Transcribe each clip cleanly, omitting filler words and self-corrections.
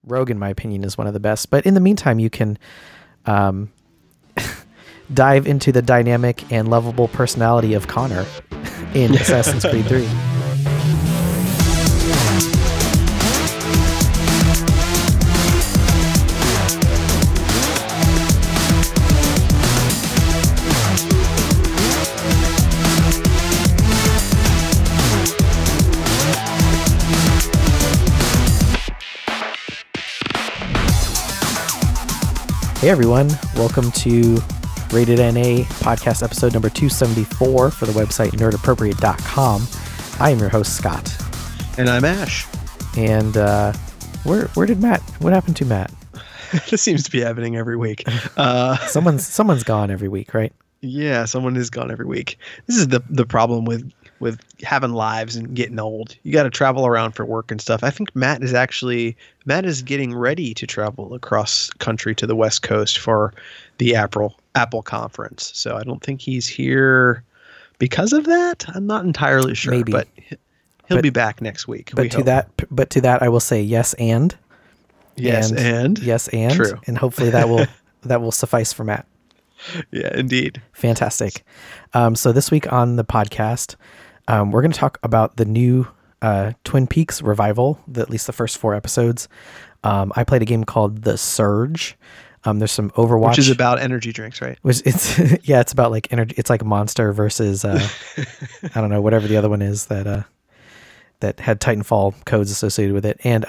Rogue, in my opinion, is one of the best. But in the meantime, you can dive into the dynamic and lovable personality of Connor in Assassin's Creed 3. Hey everyone, welcome to Rated NA podcast episode number 274 for the website nerdappropriate.com. I am your host, Scott. And I'm Ash. And where did Matt, what happened to Matt? This seems to be happening every week. Someone's gone every week, right? Yeah, someone is gone every week. This is the problem with having lives and getting old. You got to travel around for work and stuff. I think Matt is getting ready to travel across country to the West Coast for the Apple conference. So I don't think he's here because of that. I'm not entirely sure. Maybe. But he'll be back next week. But to that I will say yes and yes and true. And hopefully that will suffice for Matt. Yeah, indeed. Fantastic. So this week on the podcast, we're going to talk about the new Twin Peaks revival, at least the first 4 episodes. I played a game called The Surge. There's some Overwatch, which is about energy drinks, right? It's about like energy. It's like Monster versus I don't know, whatever the other one is that had Titanfall codes associated with it. And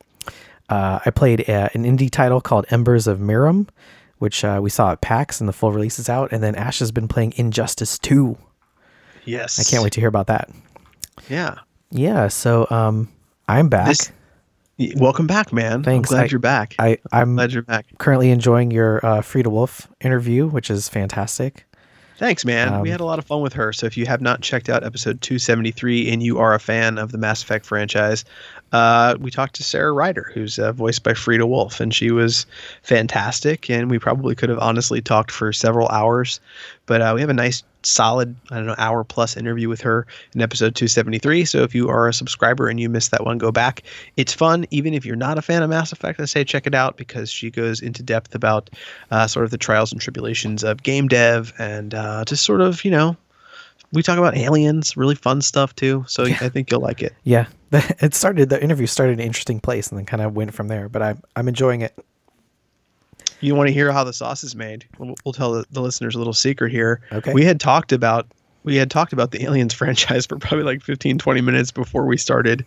I played an indie title called Embers of Miram, which we saw at PAX, and the full release is out. And then Ash has been playing Injustice 2. Yes. I can't wait to hear about that. Yeah. Yeah. So I'm back. Welcome back, man. Thanks. I'm glad you're back. I'm glad you're back. Currently enjoying your Frida Wolf interview, which is fantastic. Thanks, man. We had a lot of fun with her. So if you have not checked out episode 273 and you are a fan of the Mass Effect franchise, we talked to Sarah Ryder, who's voiced by Frida Wolf, and she was fantastic. And we probably could have honestly talked for several hours, but we have a nice solid, hour plus interview with her in episode 273. So if you are a subscriber and you missed that one, go back. It's fun. Even if you're not a fan of Mass Effect, I say check it out because she goes into depth about sort of the trials and tribulations of game dev and just sort of, we talk about aliens, really fun stuff too. So yeah. I think you'll like it. Yeah. The interview started in an interesting place and then kind of went from there, but I'm enjoying it. You want to hear how the sauce is made? We'll tell the listeners a little secret here. Okay. We had talked about the Aliens franchise for probably like 15, 20 minutes before we started.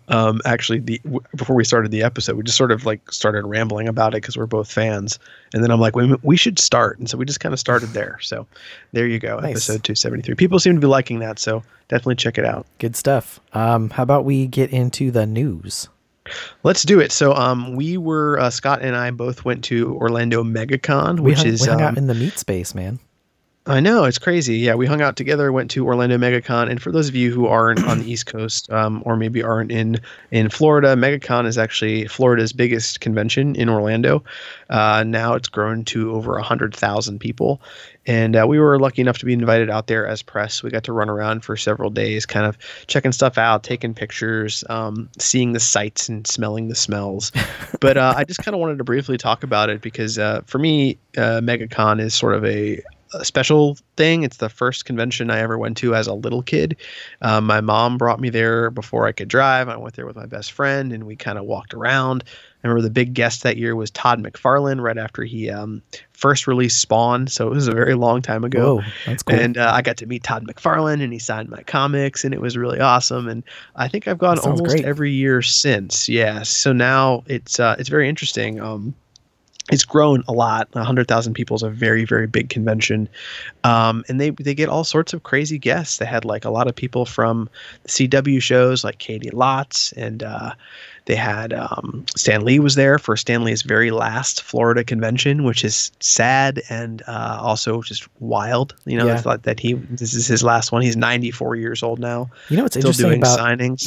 Before we started the episode, we just sort of like started rambling about it because we're both fans. And then I'm like, we should start. And so we just kind of started there. So there you go. Nice. Episode 273. People seem to be liking that. So definitely check it out. Good stuff. How about we get into the news? Let's do it. So we were Scott and I both went to Orlando MegaCon, we hung out in the meat space, man. I know, it's crazy. Yeah, we hung out together, went to Orlando MegaCon, and for those of you who aren't on the East Coast or maybe aren't in Florida, MegaCon is actually Florida's biggest convention in Orlando. Now it's grown to over 100,000 people, and we were lucky enough to be invited out there as press. We got to run around for several days, kind of checking stuff out, taking pictures, seeing the sights and smelling the smells. But I just kind of wanted to briefly talk about it because for me, MegaCon is sort of a special thing. It's the first convention I ever went to as a little kid. My mom brought me there before I could drive. I went there with my best friend and we kind of walked around. I remember the big guest that year was Todd McFarlane right after he first released Spawn. So it was a very long time ago. Whoa, that's cool. And I got to meet Todd McFarlane and he signed my comics and it was really awesome. And I think I've gone almost great. Every year since. Yeah. So now it's very interesting. It's grown a lot. 100,000 people is a very, very big convention. And they get all sorts of crazy guests. They had like a lot of people from the CW shows like Katie Lotz, and they had Stan Lee was there for Stan Lee's very last Florida convention, which is sad and also just wild. It's like that this is his last one. He's 94 years old now. What's still interesting doing about signings.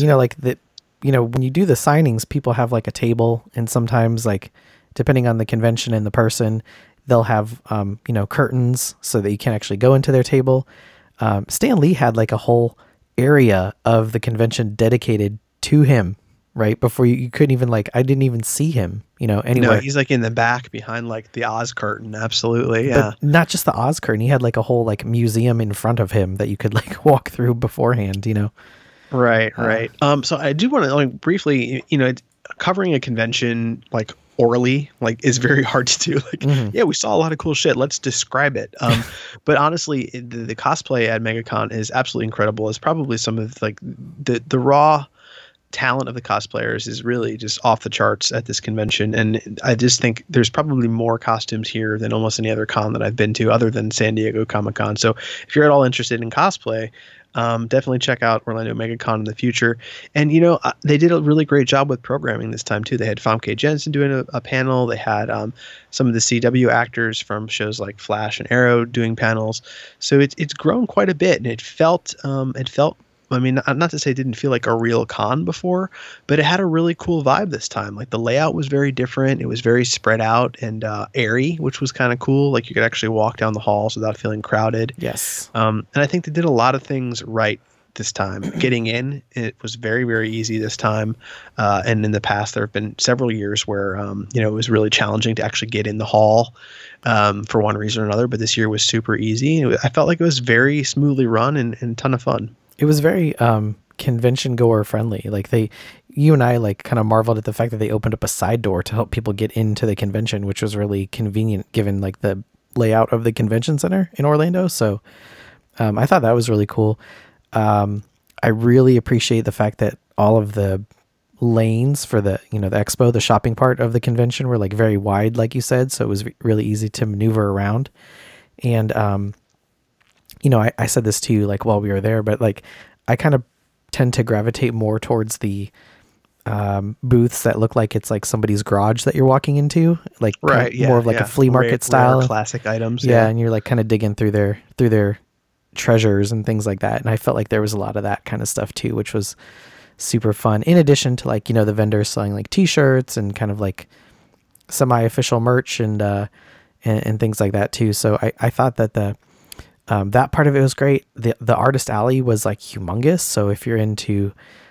When you do the signings, people have like a table, and sometimes like, depending on the convention and the person, they'll have, curtains so that you can't actually go into their table. Stan Lee had like a whole area of the convention dedicated to him. right? Before you couldn't even like, I didn't even see him, anywhere. No, he's like in the back behind like the Oz curtain. Absolutely. Yeah. But not just the Oz curtain. He had like a whole like museum in front of him that you could like walk through beforehand, Right. Right. So I do want to like briefly, covering a convention like orally like is very hard to do. Like, yeah, we saw a lot of cool shit. Let's describe it. But honestly, the cosplay at MegaCon is absolutely incredible. It's probably some of like the raw talent of the cosplayers is really just off the charts at this convention. And I just think there's probably more costumes here than almost any other con that I've been to other than San Diego Comic-Con. So if you're at all interested in cosplay, definitely check out Orlando MegaCon in the future. And, they did a really great job with programming this time, too. They had Famke Jensen doing a panel. They had some of the CW actors from shows like Flash and Arrow doing panels. So it's grown quite a bit. And it felt I mean, not to say it didn't feel like a real con before, but it had a really cool vibe this time. Like the layout was very different. It was very spread out and airy, which was kind of cool. Like you could actually walk down the halls without feeling crowded. Yes. And I think they did a lot of things right this time. Getting in, it was very, very easy this time. And in the past, there have been several years where, it was really challenging to actually get in the hall for one reason or another. But this year was super easy. I felt like it was very smoothly run and a ton of fun. It was very convention goer friendly. Like you and I like kind of marveled at the fact that they opened up a side door to help people get into the convention, which was really convenient given like the layout of the convention center in Orlando. So I thought that was really cool. I really appreciate the fact that all of the lanes for the, the expo, the shopping part of the convention were like very wide, like you said. So it was really easy to maneuver around. And, I said this to you like while we were there, but like I kind of tend to gravitate more towards the booths that look like it's like somebody's garage that you're walking into, like right, more of like a flea market style, classic items. Yeah, and you're like kind of digging through their treasures and things like that. And I felt like there was a lot of that kind of stuff too, which was super fun. In addition to like the vendors selling like T-shirts and kind of like semi-official merch and things like that too. So I thought that that part of it was great. The artist alley was like humongous. So if you're into,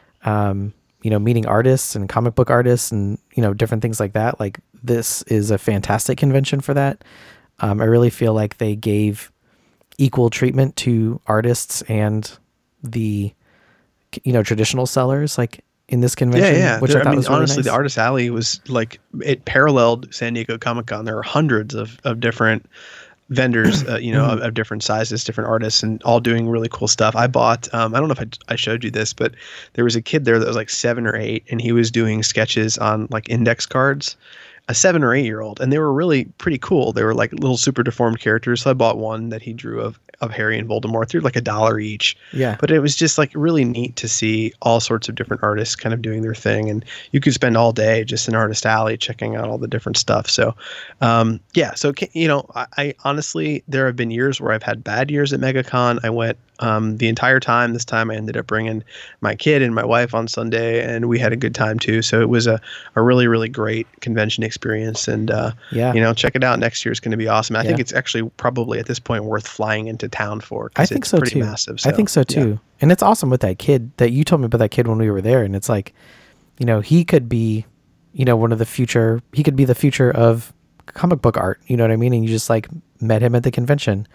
meeting artists and comic book artists and, different things like that, like this is a fantastic convention for that. I really feel like they gave equal treatment to artists and the, traditional sellers like in this convention. Yeah. Which I thought was really honestly, nice. The artist alley was like, it paralleled San Diego Comic-Con. There are hundreds of different vendors, of different sizes, different artists, and all doing really cool stuff. I bought, I don't know if I showed you this, but there was a kid there that was like 7 or 8, and he was doing sketches on like index cards, a 7 or 8-year-old, and they were really pretty cool. They were like little super deformed characters. So I bought one that he drew of Harry and Voldemort. They're like $1 each. Yeah. But it was just like really neat to see all sorts of different artists kind of doing their thing. And you could spend all day just in Artist Alley checking out all the different stuff. So, So, I honestly, there have been years where I've had bad years at MegaCon. I went the entire time. This time I ended up bringing my kid and my wife on Sunday, and we had a good time too. So it was a really, really great convention experience. And, check it out. Next year is going to be awesome. I think it's actually probably at this point worth flying into town for. I think so too. Massive. I think so too. Yeah. And it's awesome with that kid that you told me about that kid when we were there. And it's like, he could be, he could be the future of comic book art. You know what I mean? And you just like met him at the convention.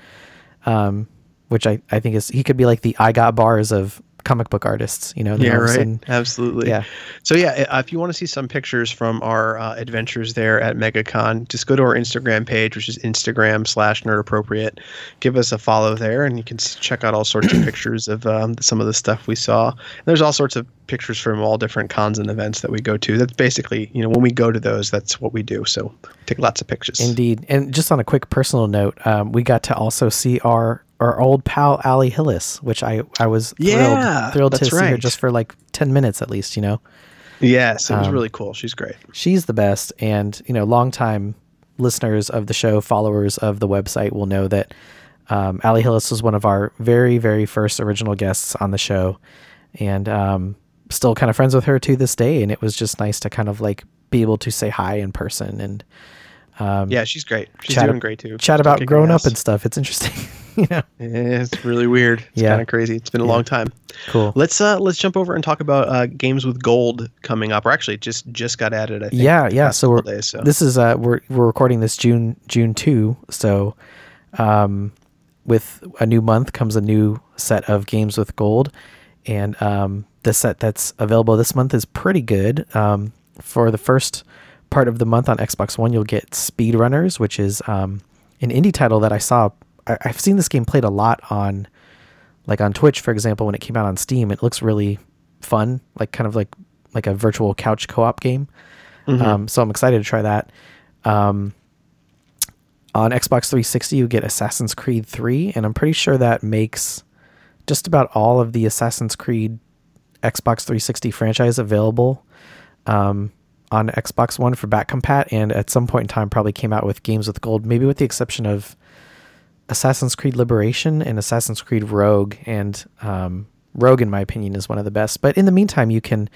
Which I think he could be like the I got bars of comic book artists, Yeah, right. Absolutely. Yeah. So if you want to see some pictures from our adventures there at MegaCon, just go to our Instagram page, which is Instagram/nerdappropriate. Give us a follow there, and you can check out all sorts of pictures of some of the stuff we saw. And there's all sorts of pictures from all different cons and events that we go to. That's basically, when we go to those, that's what we do. So take lots of pictures. Indeed. And just on a quick personal note, we got to also see our old pal Ali Hillis, which I was thrilled to see her just for like 10 minutes at least, Yes, it was really cool. She's great. She's the best. And, longtime listeners of the show, followers of the website will know that Ali Hillis was one of our very, very first original guests on the show. And still kind of friends with her to this day. And it was just nice to kind of like be able to say hi in person. And she's great. She's doing great too. Chat about growing up and stuff. It's interesting. It's really weird. It's kind of crazy. It's been a long time. Cool. Let's jump over and talk about games with gold coming up. Or actually, just got added. I think. Yeah. So this is we're recording this June 2. So, with a new month comes a new set of games with gold, and the set that's available this month is pretty good. For the first part of the month on Xbox One, you'll get Speedrunners, which is an indie title that I saw. I've seen this game played a lot on Twitch, for example, when it came out on Steam. It looks really fun, kind of like a virtual couch co-op game. Mm-hmm. So I'm excited to try that. On Xbox 360, you get Assassin's Creed 3, and I'm pretty sure that makes just about all of the Assassin's Creed Xbox 360 franchise available on Xbox One for back compat, and at some point in time probably came out with games with gold, maybe with the exception of Assassin's Creed Liberation and Assassin's Creed Rogue, and Rogue, in my opinion, is one of the best. But in the meantime, you can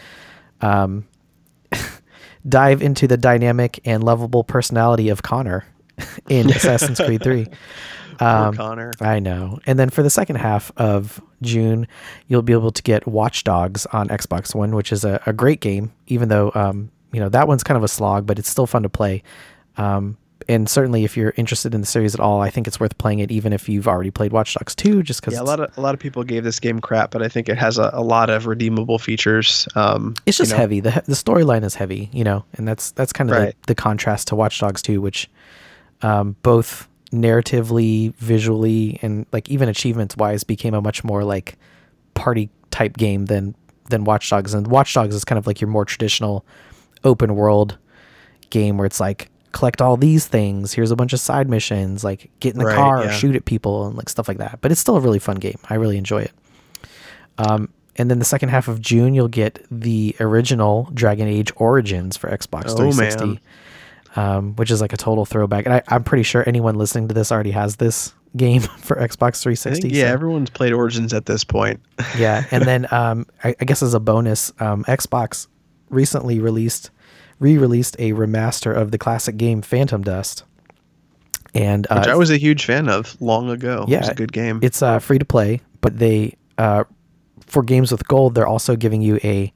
dive into the dynamic and lovable personality of Connor in Assassin's Creed 3. Connor. I know. And then for the second half of June, you'll be able to get Watch Dogs on Xbox One, which is a great game, even though that one's kind of a slog, but it's still fun to play. And certainly, if you're interested in the series at all, I think it's worth playing it, even if you've already played Watch Dogs 2. Just because a lot of people gave this game crap, but I think it has a lot of redeemable features. It's just heavy. The storyline is heavy, and that's kind of the contrast to Watch Dogs 2, which both narratively, visually, and even achievements wise became a much more party type game than Watch Dogs. And Watch Dogs is kind of your more traditional open world game where it's collect all these things, here's a bunch of side missions, get in the car, shoot at people, and stuff like that. But it's still a really fun game. I really enjoy it. And then the second half of June, you'll get the original Dragon Age Origins for Xbox 360, which is a total throwback. And I'm pretty sure anyone listening to this already has this game for Xbox 360. Everyone's played Origins at this point. Yeah, and then I guess as a bonus, Xbox recently re-released a remaster of the classic game Phantom Dust, and which I was a huge fan of long ago. Yeah, it was a good game. It's free to play, but they for games with gold, they're also giving you a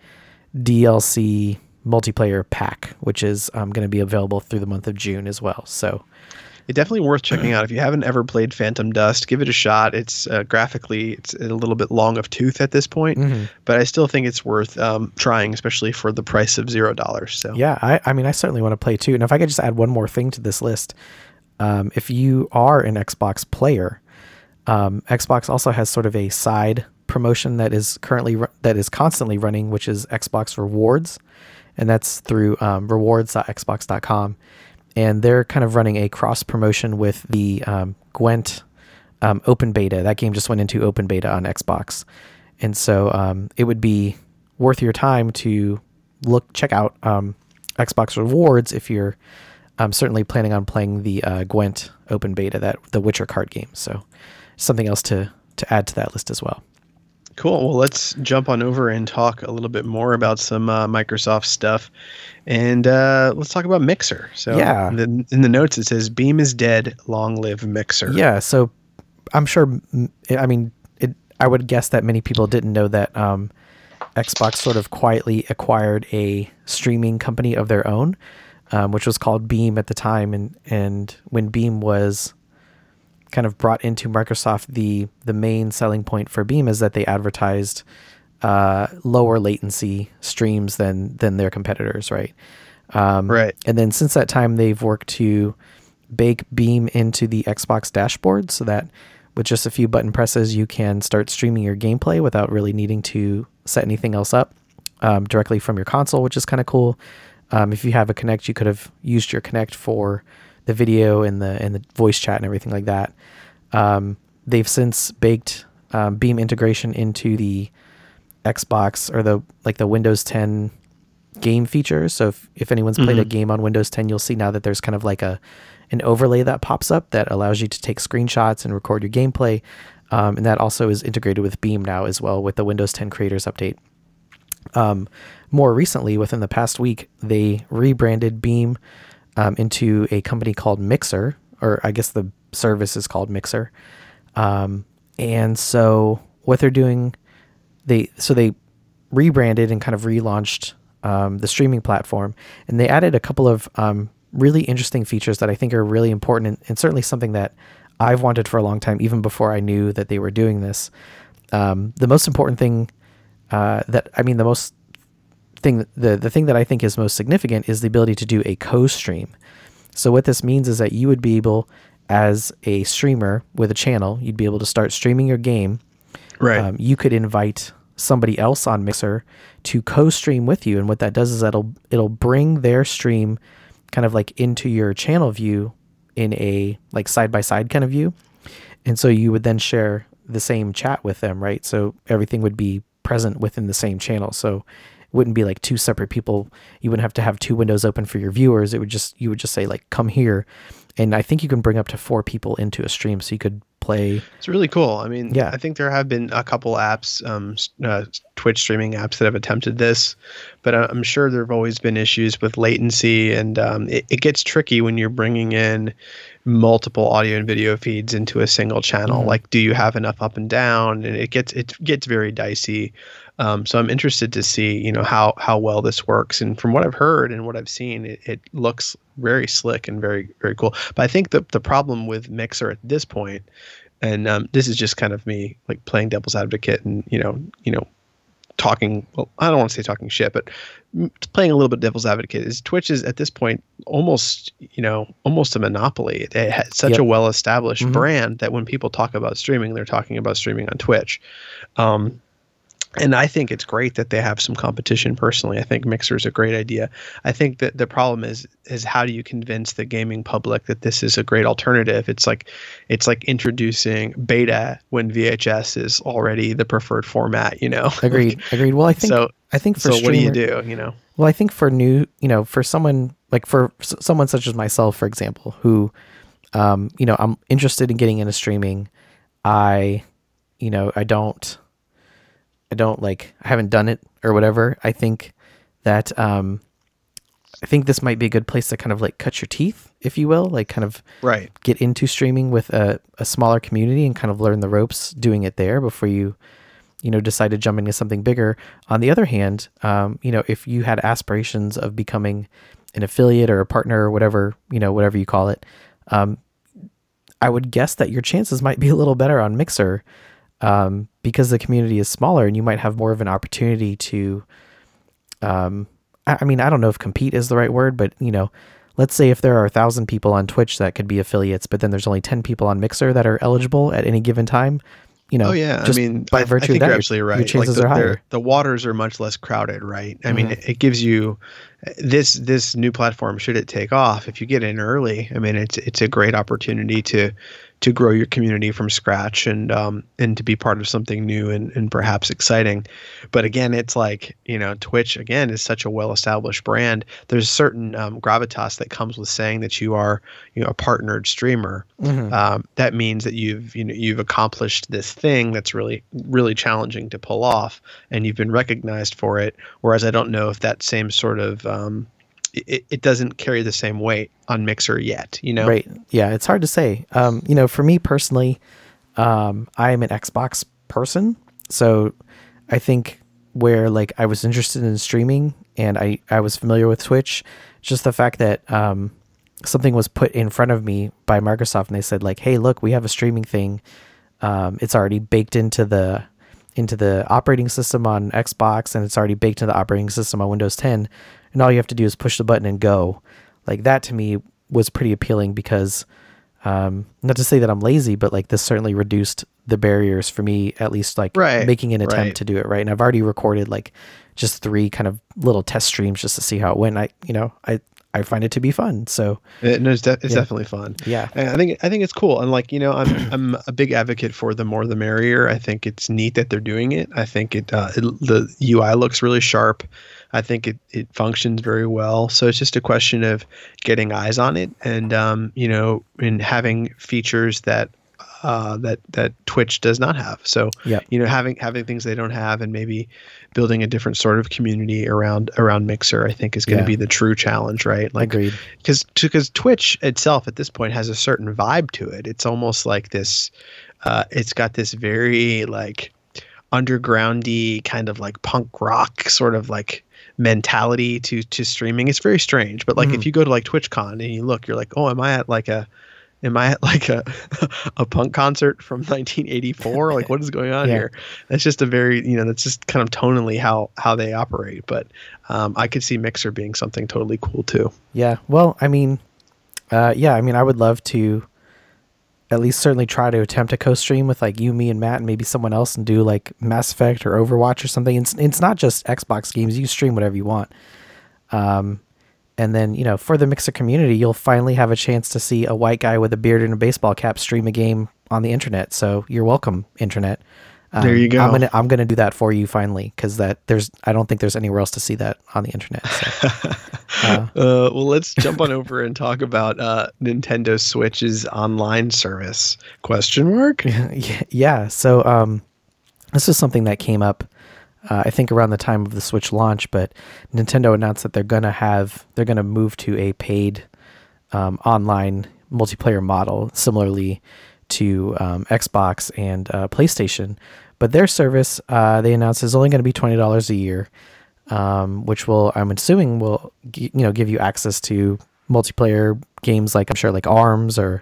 DLC multiplayer pack, which is going to be available through the month of June as well. So it's definitely worth checking out. If you haven't ever played Phantom Dust, give it a shot. It's graphically, it's a little bit long of tooth at this point, but I still think it's worth trying, especially for the price of $0. So yeah, I certainly want to play too. And if I could just add one more thing to this list, if you are an Xbox player, Xbox also has sort of a side promotion that is constantly running, which is Xbox Rewards, and that's through rewards.xbox.com. And they're kind of running a cross promotion with the Gwent open beta. That game just went into open beta on Xbox. And so it would be worth your time to check out Xbox Rewards if you're certainly planning on playing the Gwent open beta, the Witcher card game. So something else to add to that list as well. Cool. Well, let's jump on over and talk a little bit more about some Microsoft stuff. And let's talk about Mixer. So yeah. in the notes, it says, Beam is dead, long live Mixer. Yeah. So I'm sure, I would guess that many people didn't know that Xbox sort of quietly acquired a streaming company of their own, which was called Beam at the time. And when Beam was kind of brought into Microsoft, the main selling point for Beam is that they advertised lower latency streams than their competitors, right? Right. And then since that time, they've worked to bake Beam into the Xbox dashboard so that with just a few button presses, you can start streaming your gameplay without really needing to set anything else up directly from your console, which is kind of cool. If you have a Kinect, you could have used your Kinect for the video and the voice chat and everything like that. They've since baked Beam integration into the Xbox or the Windows 10 game features. So if anyone's played a game on Windows 10, you'll see now that there's kind of an overlay that pops up that allows you to take screenshots and record your gameplay. And that also is integrated with Beam now as well with the Windows 10 Creators Update. More recently, within the past week, they rebranded Beam into a company called Mixer, or I guess the service is called Mixer. And so what they're doing, they rebranded and kind of relaunched the streaming platform, and they added a couple of really interesting features that I think are really important, and certainly something that I've wanted for a long time, even before I knew that they were doing this. The most important thing the thing that I think is most significant is the ability to do a co-stream. So what this means is that you would be able, as a streamer with a channel, you'd be able to start streaming your game. Right. You could invite somebody else on Mixer to co-stream with you, and what that does is it'll bring their stream kind of like into your channel view in a like side-by-side kind of view. And so you would then share the same chat with them, right? So everything would be present within the same channel. So it wouldn't be like two separate people. You wouldn't have to have two windows open for your viewers. You would just say like, come here. And I think you can bring up to 4 people into a stream, so you could play. It's really cool. I mean, yeah. I think there have been a couple apps, Twitch streaming apps that have attempted this, but I'm sure there have always been issues with latency, and it gets tricky when you're bringing in multiple audio and video feeds into a single channel. Mm-hmm. Like, do you have enough up and down? And it gets very dicey. So I'm interested to see, how well this works. And from what I've heard and what I've seen, it looks very slick and very, very cool. But I think the problem with Mixer at this point, and this is just kind of me like playing devil's advocate and, talking, well, I don't want to say talking shit, but playing a little bit devil's advocate, is Twitch is at this point almost a monopoly. It has such a well-established brand that when people talk about streaming, they're talking about streaming on Twitch. And I think it's great that they have some competition. Personally, I think Mixer is a great idea. I think that the problem is how do you convince the gaming public that this is a great alternative? It's like introducing beta when VHS is already the preferred format. Agreed. Well, I think for so streamer, what do you do? Well, I think for for someone such as myself, for example, who, I'm interested in getting into streaming. I haven't done it or whatever. I think that, I think this might be a good place to kind of like cut your teeth, if you will, like kind of right. Get into streaming with a smaller community and kind of learn the ropes doing it there before you decide to jump into something bigger. On the other hand, if you had aspirations of becoming an affiliate or a partner or whatever you call it, I would guess that your chances might be a little better on Mixer, because the community is smaller and you might have more of an opportunity to, I don't know if compete is the right word, but let's say if there are 1,000 people on Twitch that could be affiliates, but then there's only 10 people on Mixer that are eligible at any given time. Oh yeah, just by virtue of that, you're absolutely right. Your chances are higher. The waters are much less crowded, right? I mean, it gives you this new platform. Should it take off, if you get in early, I mean, it's a great opportunity to grow your community from scratch and to be part of something new and perhaps exciting. But again, it's like, Twitch again is such a well-established brand. There's certain gravitas that comes with saying that you are, a partnered streamer. That means that you've accomplished this thing that's really, really challenging to pull off, and you've been recognized for it. Whereas I don't know if that same sort of it doesn't carry the same weight on Mixer yet, Right. Yeah, it's hard to say. For me personally, I am an Xbox person. So I think where like I was interested in streaming and I was familiar with Twitch, just the fact that something was put in front of me by Microsoft and they said like, hey, look, we have a streaming thing. It's already baked into the operating system on Xbox, and it's already baked into the operating system on Windows 10. And all you have to do is push the button and go. Like that to me was pretty appealing because, not to say that I'm lazy, but like this certainly reduced the barriers for me, at least like making an attempt to do it right. And I've already recorded like just 3 kind of little test streams just to see how it went. I find it to be fun. So it's definitely fun. Yeah. And I think it's cool. And like, I'm a big advocate for the more the merrier. I think it's neat that they're doing it. I think the UI looks really sharp. I think it functions very well. So it's just a question of getting eyes on it and, and having features that that Twitch does not have. So, Yeah. having things they don't have, and maybe building a different sort of community around Mixer, I think is going to be the true challenge, right? Like, agreed. Because Twitch itself at this point has a certain vibe to it. It's almost like this. It's got this very like undergroundy kind of like punk rock sort of like mentality to streaming. It's very strange, but like if you go to like TwitchCon and you look, you're like, oh, am I at like a a punk concert from 1984? Like, what is going on here? That's just a very, that's just kind of tonally how they operate. But I could see Mixer being something totally cool too. Yeah. Well, I mean, I would love to at least certainly try to attempt a co-stream with like you, me, and Matt, and maybe someone else, and do like Mass Effect or Overwatch or something. It's not just Xbox games. You stream whatever you want. And then, for the Mixer community, you'll finally have a chance to see a white guy with a beard and a baseball cap stream a game on the internet. So you're welcome, internet. There you go. I'm gonna do that for you finally, because I don't think there's anywhere else to see that on the internet. So, well, let's jump on over and talk about Nintendo Switch's online service? ? Yeah. So this is something that came up, I think, around the time of the Switch launch, but Nintendo announced that they're gonna move to a paid online multiplayer model, similarly to Xbox and PlayStation. But their service, they announced, is only going to be $20 a year, which I'm assuming will give you access to multiplayer games like, I'm sure, like ARMS or.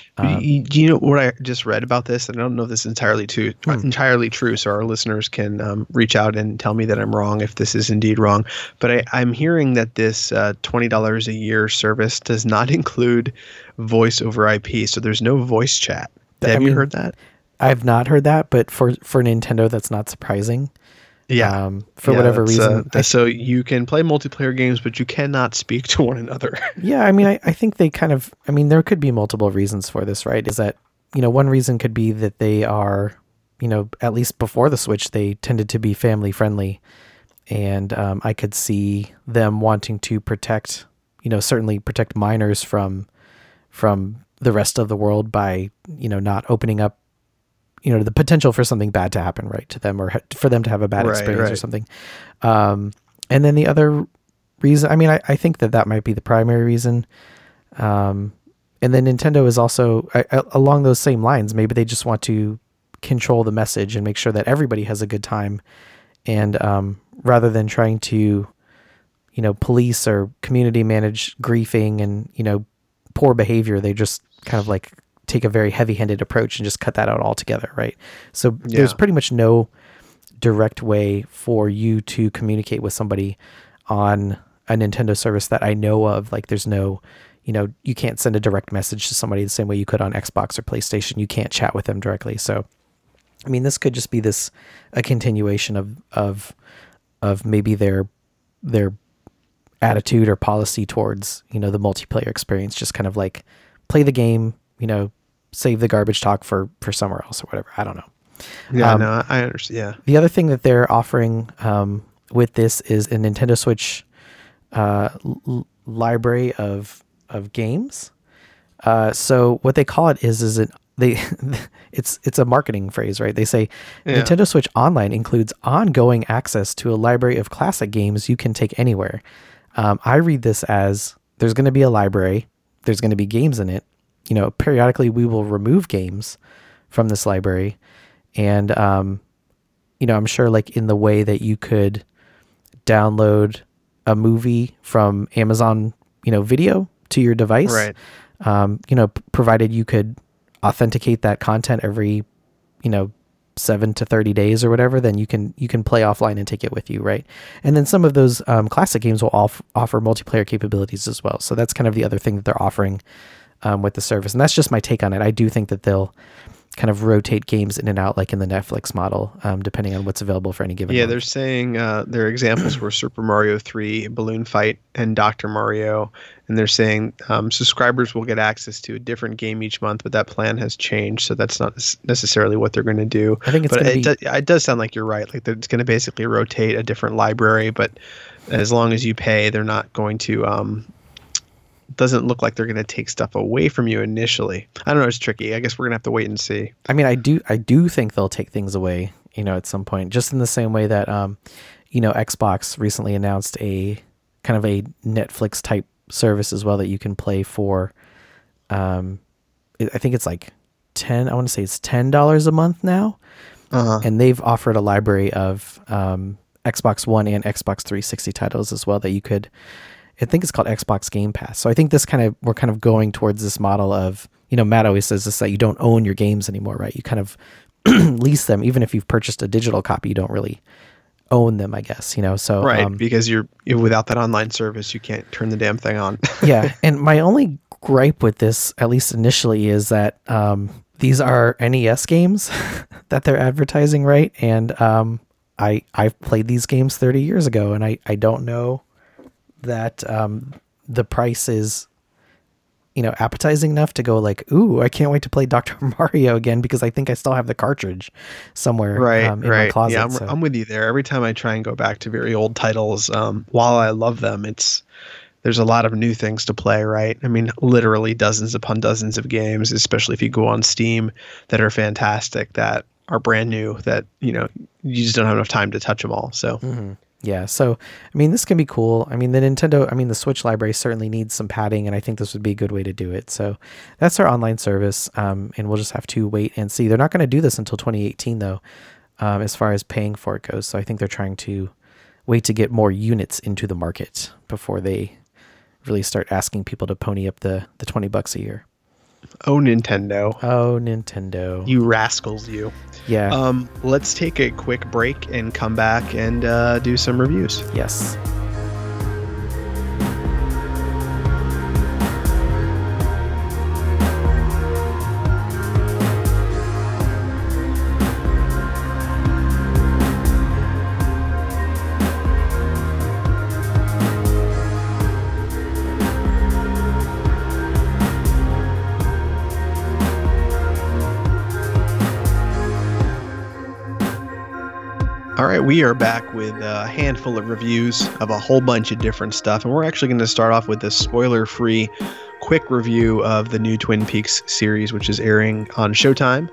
You know what I just read about this, and I don't know if this is entirely true, so our listeners can reach out and tell me that I'm wrong if this is indeed wrong. But I'm hearing that this $20 a year service does not include voice over IP, so there's no voice chat. Have you heard that? I've not heard that, but for Nintendo, that's not surprising. Yeah. For whatever reason. So you can play multiplayer games, but you cannot speak to one another. Yeah. I mean, I think they there could be multiple reasons for this, right? Is that, one reason could be that they are, at least before the Switch, they tended to be family friendly. And I could see them wanting to protect, certainly protect minors from the rest of the world by, not opening up, the potential for something bad to happen, right, to them, or for them to have a bad experience or something. And then the other reason, I think that might be the primary reason. And then Nintendo is also along those same lines. Maybe they just want to control the message and make sure that everybody has a good time. And rather than trying to, police or community manage griefing and, poor behavior, they just kind of like take a very heavy-handed approach and just cut that out altogether, right? So there's pretty much no direct way for you to communicate with somebody on a Nintendo service that I know of. Like, there's no, you can't send a direct message to somebody the same way you could on Xbox or PlayStation. You can't chat with them directly. So, this could just be a continuation of maybe their attitude or policy towards, the multiplayer experience, just kind of like play the game, save the garbage talk for somewhere else or whatever. I don't know. Yeah, no, I understand. Yeah. The other thing that they're offering with this is a Nintendo Switch library of games. So what they call it is it's a marketing phrase, right? They say Nintendo Switch Online includes ongoing access to a library of classic games you can take anywhere. I read this as there's going to be a library, there's going to be games in it. Periodically we will remove games from this library. And, I'm sure like in the way that you could download a movie from Amazon, video to your device, right? Provided you could authenticate that content every, 7 to 30 days or whatever, then you can play offline and take it with you, right? And then some of those classic games will offer multiplayer capabilities as well. So that's kind of the other thing that they're offering with the service. And that's just my take on it. I do think that they'll kind of rotate games in and out like in the Netflix model, depending on what's available for any given month. They're saying their examples were Super Mario 3, Balloon Fight, and Dr. Mario. And they're saying subscribers will get access to a different game each month, but that plan has changed. So that's not necessarily what they're going to do. I think it does sound like you're right. Like it's going to basically rotate a different library, but as long as you pay, they're not going to doesn't look like they're going to take stuff away from you initially. I don't know. It's tricky. I guess we're going to have to wait and see. I mean, I do think they'll take things away, at some point, just in the same way that, Xbox recently announced a kind of a Netflix type service as well that you can play for, I think it's like I want to say it's $10 a month now. And they've offered a library of, Xbox One and Xbox 360 titles as well that you could, I think it's called Xbox Game Pass. So I think we're kind of going towards this model of, Matt always says this, that you don't own your games anymore, right? You kind of lease them. Even if you've purchased a digital copy, you don't really own them, I guess, so. Right. Because you're without that online service, you can't turn the damn thing on. Yeah. And my only gripe with this, at least initially, is that, these are NES games that they're advertising, right? And, I've played these games 30 years ago, and I don't know that the price is, appetizing enough to go like, ooh, I can't wait to play Dr. Mario again, because I think I still have the cartridge somewhere in my closet. Yeah, I'm with you there. Every time I try and go back to very old titles, while I love them, there's a lot of new things to play, right? I mean, literally dozens upon dozens of games, especially if you go on Steam, that are fantastic, that are brand new, that, you just don't have enough time to touch them all. So, yeah. So, I mean, this can be cool. I mean, the Switch library certainly needs some padding, and I think this would be a good way to do it. So that's our online service. And we'll just have to wait and see. They're not going to do this until 2018 though, as far as paying for it goes. So I think they're trying to wait to get more units into the market before they really start asking people to pony up the $20 a year. Oh, Nintendo. Oh, Nintendo. You rascals, you. Yeah. Let's take a quick break and come back and do some reviews. Yes. All right, we are back with a handful of reviews of a whole bunch of different stuff, and we're actually going to start off with a spoiler-free quick review of the new Twin Peaks series, which is airing on Showtime.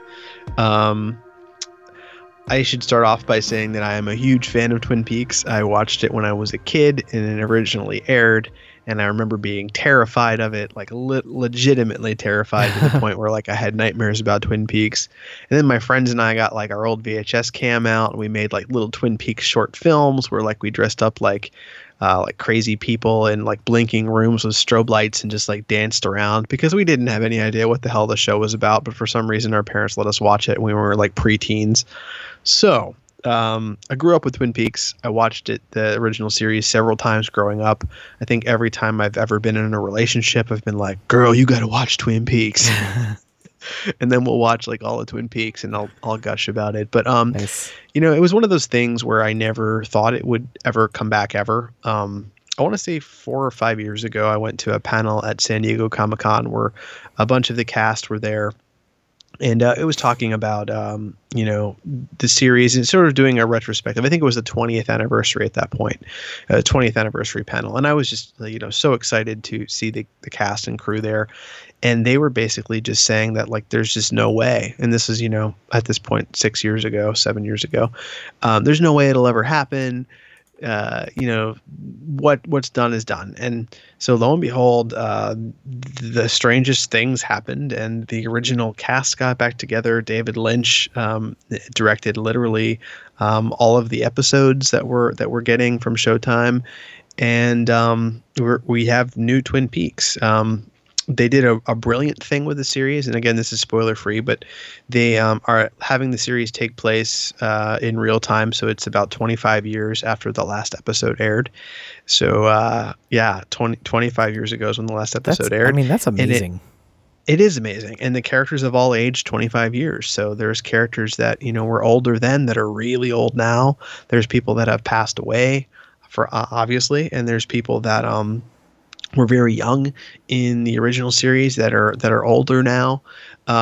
I should start off by saying that I am a huge fan of Twin Peaks. I watched it when I was a kid, and it originally aired, and I remember being terrified of it, like legitimately terrified to the point where like I had nightmares about Twin Peaks. And then my friends and I got like our old VHS cam out, and we made like little Twin Peaks short films where like we dressed up like crazy people in like blinking rooms with strobe lights and just like danced around, because we didn't have any idea what the hell the show was about. But for some reason, our parents let us watch it when we were like preteens. So I grew up with Twin Peaks. I watched the original series several times growing up. I think every time I've ever been in a relationship, I've been like, girl, you got to watch Twin Peaks. And then we'll watch like all of Twin Peaks and I'll gush about it. But, Nice. it was one of those things where I never thought it would ever come back ever. I want to say 4 or 5 years ago, I went to a panel at San Diego Comic-Con where a bunch of the cast were there. And it was talking about, the series and sort of doing a retrospective. I think it was the 20th anniversary at that point, 20th anniversary panel. And I was just, so excited to see the cast and crew there. And they were basically just saying that, like, there's just no way. And this is, at this point, 7 years ago, there's no way it'll ever happen. What's done is done. And so lo and behold, the strangest things happened, and the original cast got back together. David Lynch directed literally all of the episodes that we're getting from Showtime, and we have new Twin Peaks. They did a brilliant thing with the series, and again, this is spoiler free, but they are having the series take place in real time, so it's about 25 years after the last episode aired. So 25 years ago is when the last episode aired. I mean, that's amazing. It is amazing, and the characters have all aged 25 years. So there's characters that were older then that are really old now. There's people that have passed away, for obviously, and there's people that were very young in the original series that are older now.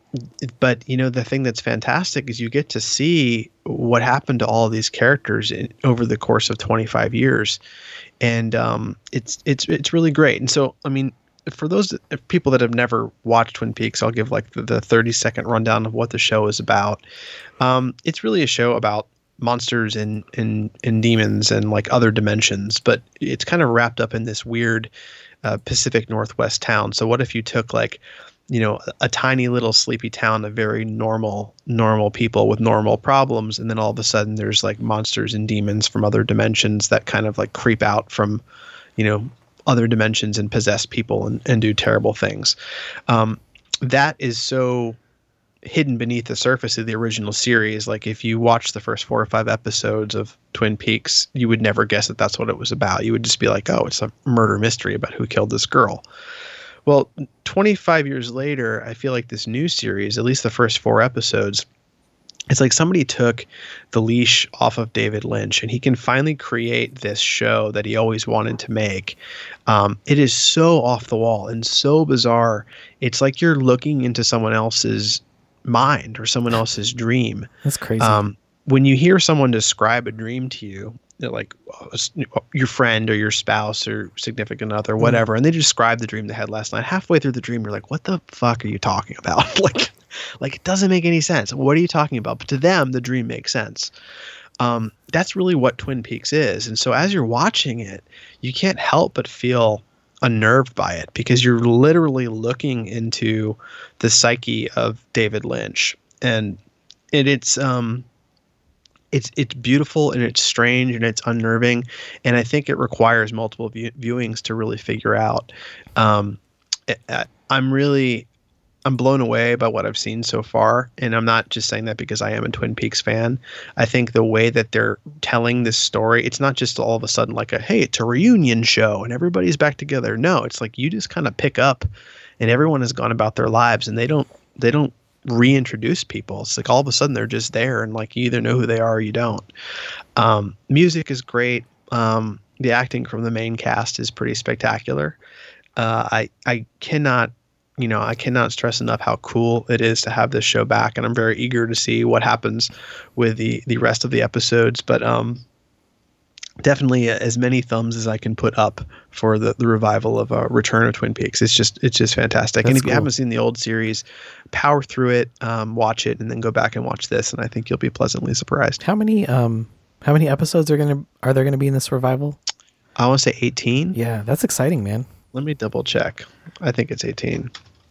But the thing that's fantastic is you get to see what happened to all of these characters over the course of 25 years, and it's really great. And so, I mean, for those people that have never watched Twin Peaks, I'll give like the 30-second rundown of what the show is about. It's really a show about monsters and demons and like other dimensions, but it's kind of wrapped up in this weird Pacific Northwest town. So what if you took like, a tiny little sleepy town of very normal people with normal problems, and then all of a sudden there's like monsters and demons from other dimensions that kind of like creep out from, other dimensions and possess people and do terrible things. That is so hidden beneath the surface of the original series. Like if you watch the first 4 or 5 episodes of Twin Peaks, you would never guess that that's what it was about. You would just be like, oh, it's a murder mystery about who killed this girl. Well, 25 years later, I feel like this new series, at least the first 4 episodes, it's like somebody took the leash off of David Lynch and he can finally create this show that he always wanted to make. It is so off the wall and so bizarre. It's like you're looking into someone else's mind or someone else's dream. That's crazy. When you hear someone describe a dream to you, like your friend or your spouse or significant other, whatever, and they describe the dream they had last night, halfway through the dream, you're like, what the fuck are you talking about? like it doesn't make any sense. What are you talking about? But to them, the dream makes sense. That's really what Twin Peaks is. And so as you're watching it, you can't help but feel unnerved by it because you're literally looking into the psyche of David Lynch. And it's beautiful and it's strange and it's unnerving, and I think it requires multiple viewings to really figure out. I'm blown away by what I've seen so far, and I'm not just saying that because I am a Twin Peaks fan. I think the way that they're telling this story, it's not just all of a sudden like it's a reunion show and everybody's back together. No, it's like you just kind of pick up and everyone has gone about their lives and they don't reintroduce people. It's like all of a sudden they're just there and like you either know who they are or you don't. Music is great. The acting from the main cast is pretty spectacular. I cannot stress enough how cool it is to have this show back, and I'm very eager to see what happens with the rest of the episodes. But definitely as many thumbs as I can put up for the revival of Return of Twin Peaks. It's just fantastic. That's and if cool. you haven't seen the old series, power through it, watch it, and then go back and watch this, and I think you'll be pleasantly surprised. How many episodes are there gonna be in this revival? I want to say 18. Yeah, that's exciting, man. Let me double check. I think it's 18.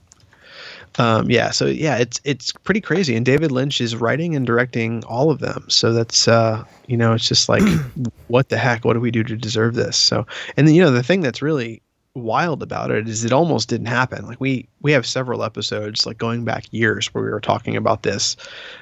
It's pretty crazy, and David Lynch is writing and directing all of them. So that's it's just like, what the heck? What do we do to deserve this? So, and then the thing that's really wild about it is it almost didn't happen. Like we have several episodes like going back years where we were talking about this,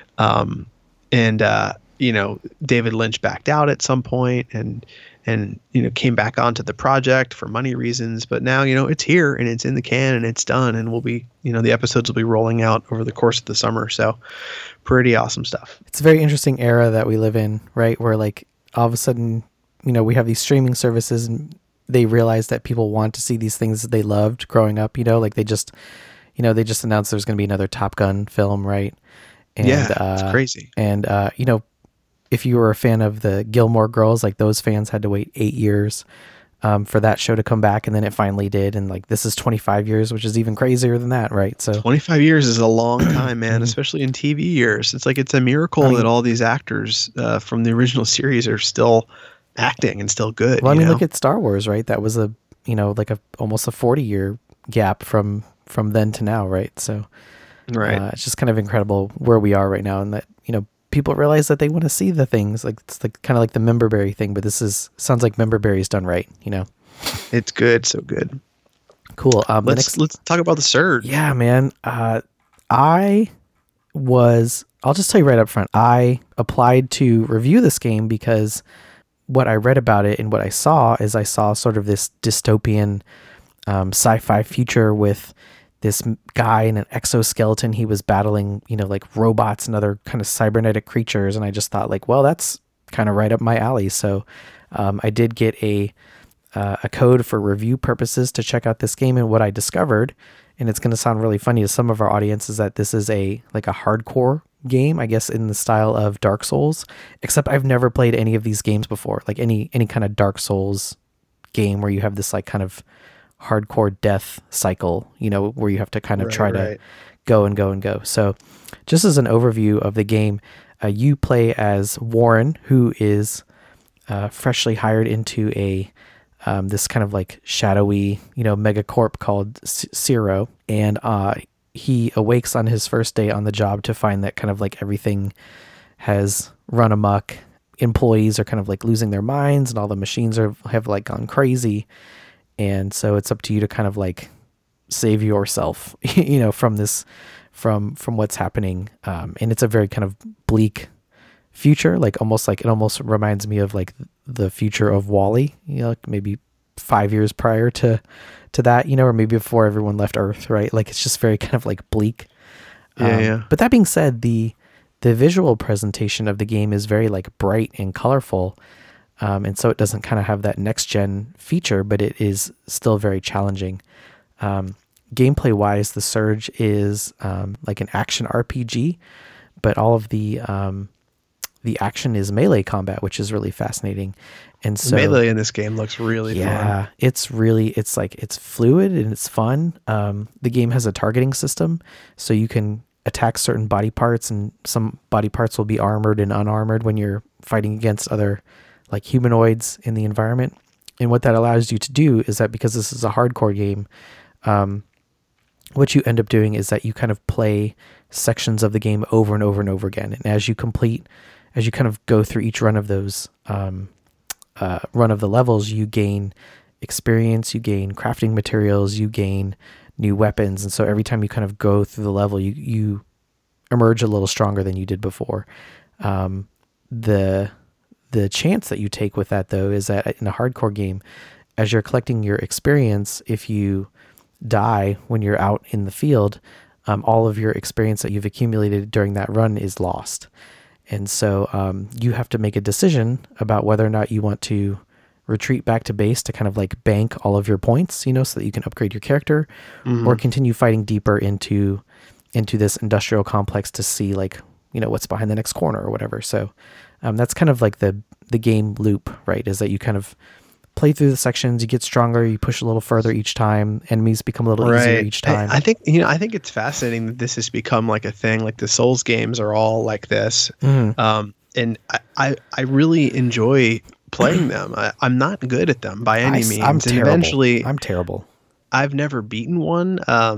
David Lynch backed out at some point and came back onto the project for money reasons, but now it's here and it's in the can and it's done, and we'll be the episodes will be rolling out over the course of the summer. So pretty awesome stuff. It's a very interesting era that we live in, right? Where like all of a sudden we have these streaming services and they realize that people want to see these things that they loved growing up. Like they just announced there's going to be another Top Gun film, right? And, it's crazy. And if you were a fan of the Gilmore Girls, like those fans had to wait 8 years for that show to come back, and then it finally did. And like this is 25 years, which is even crazier than that, right? So 25 years is a long time, man, especially in TV years. It's like it's a miracle that all these actors from the original series are still acting and still good. Well, look at Star Wars, right? That was almost a 40-year gap from then to now, right? So right, it's just kind of incredible where we are right now, and that people realize that they want to see the things. Like it's like kind of like the Memberberry thing, but sounds like Memberberry's done right. It's good, so good. Cool. Let's talk about The Surge. Yeah, man. I'll just tell you right up front. I applied to review this game because what I read about it and what I saw sort of this dystopian sci-fi future with this guy in an exoskeleton. He was battling, like robots and other kind of cybernetic creatures. And I just thought like, well, that's kind of right up my alley. So I did get a code for review purposes to check out this game. And what I discovered and it's going to sound really funny to some of our audience, is that this is a hardcore game, I guess, in the style of Dark Souls, except I've never played any of these games before, like any kind of Dark Souls game where you have this like kind of hardcore death cycle, where you have to kind of try to go and go and go. So just as an overview of the game, you play as Warren, who is freshly hired into this kind of like shadowy, megacorp called Zero. And he awakes on his first day on the job to find that kind of like everything has run amok. Employees are kind of like losing their minds, and all the machines have like gone crazy. And so it's up to you to kind of like save yourself, from this, from what's happening. And it's a very kind of bleak future, it almost reminds me of like the future of WALL-E, like maybe 5 years prior to that, or maybe before everyone left Earth, right? Like it's just very kind of like bleak. Yeah. But that being said, the visual presentation of the game is very like bright and colorful. And so it doesn't kind of have that next gen feature, but it is still very challenging. Gameplay wise, The Surge is like an action RPG, but all of the action is melee combat, which is really fascinating. And so melee in this game looks really fun. Yeah, it's fluid and it's fun. The game has a targeting system, so you can attack certain body parts, and some body parts will be armored and unarmored when you're fighting against other like humanoids in the environment. And what that allows you to do is that, because this is a hardcore game, what you end up doing is that you kind of play sections of the game over and over and over again. And as you kind of go through each run of those, run of the levels, you gain experience, you gain crafting materials, you gain new weapons. And so every time you kind of go through the level, you emerge a little stronger than you did before. The chance that you take with that, though, is that in a hardcore game, as you're collecting your experience, if you die when you're out in the field, all of your experience that you've accumulated during that run is lost. And so you have to make a decision about whether or not you want to retreat back to base to kind of like bank all of your points, so that you can upgrade your character, or continue fighting deeper into this industrial complex to see like, what's behind the next corner or whatever. So that's kind of like the game loop, right? Is that you kind of play through the sections, you get stronger, you push a little further each time, enemies become a little easier each time. I think it's fascinating that this has become like a thing. Like the Souls games are all like this. And I really enjoy playing them. I'm not good at them by any means. I'm terrible. I'm terrible. I've never beaten one.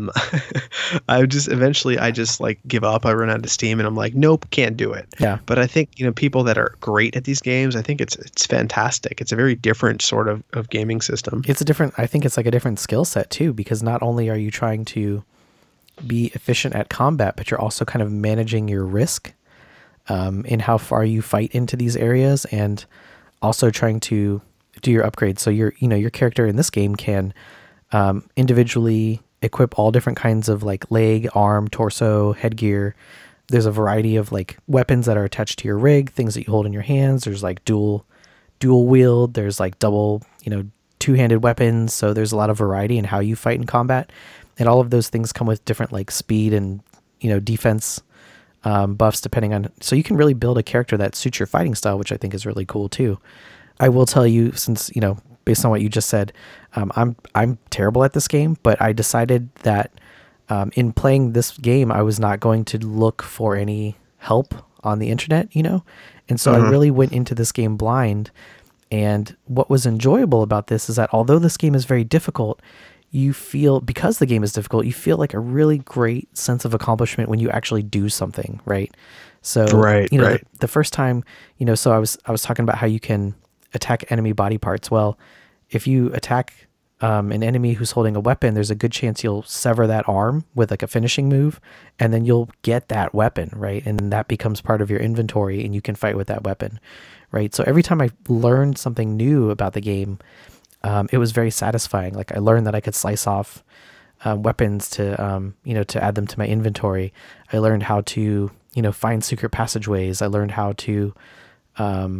I just like give up. I run out of steam and I'm like, nope, can't do it. Yeah. But I think, people that are great at these games, I think it's fantastic. It's a very different sort of gaming system. I think it's like a different skill set too, because not only are you trying to be efficient at combat, but you're also kind of managing your risk in how far you fight into these areas, and also trying to do your upgrades. So your character in this game can individually equip all different kinds of like leg, arm, torso, headgear. There's a variety of like weapons that are attached to your rig, things that you hold in your hands. There's like dual wield. There's like double, two-handed weapons. So there's a lot of variety in how you fight in combat. And all of those things come with different like speed and, defense buffs depending on, so you can really build a character that suits your fighting style, which I think is really cool too. I will tell you, since, based on what you just said, I'm terrible at this game, but I decided that in playing this game, I was not going to look for any help on the internet, and so I really went into this game blind. And what was enjoyable about this is that although this game is very difficult, because the game is difficult, you feel like a really great sense of accomplishment when you actually do something, right? So, the first time, so I was talking about how you can attack enemy body parts. Well, if you attack an enemy who's holding a weapon, there's a good chance you'll sever that arm with like a finishing move, and then you'll get that weapon, right? And then that becomes part of your inventory, and you can fight with that weapon, right? So every time I learned something new about the game, it was very satisfying. Like I learned that I could slice off weapons to add them to my inventory. I learned how to, find secret passageways. I learned how to,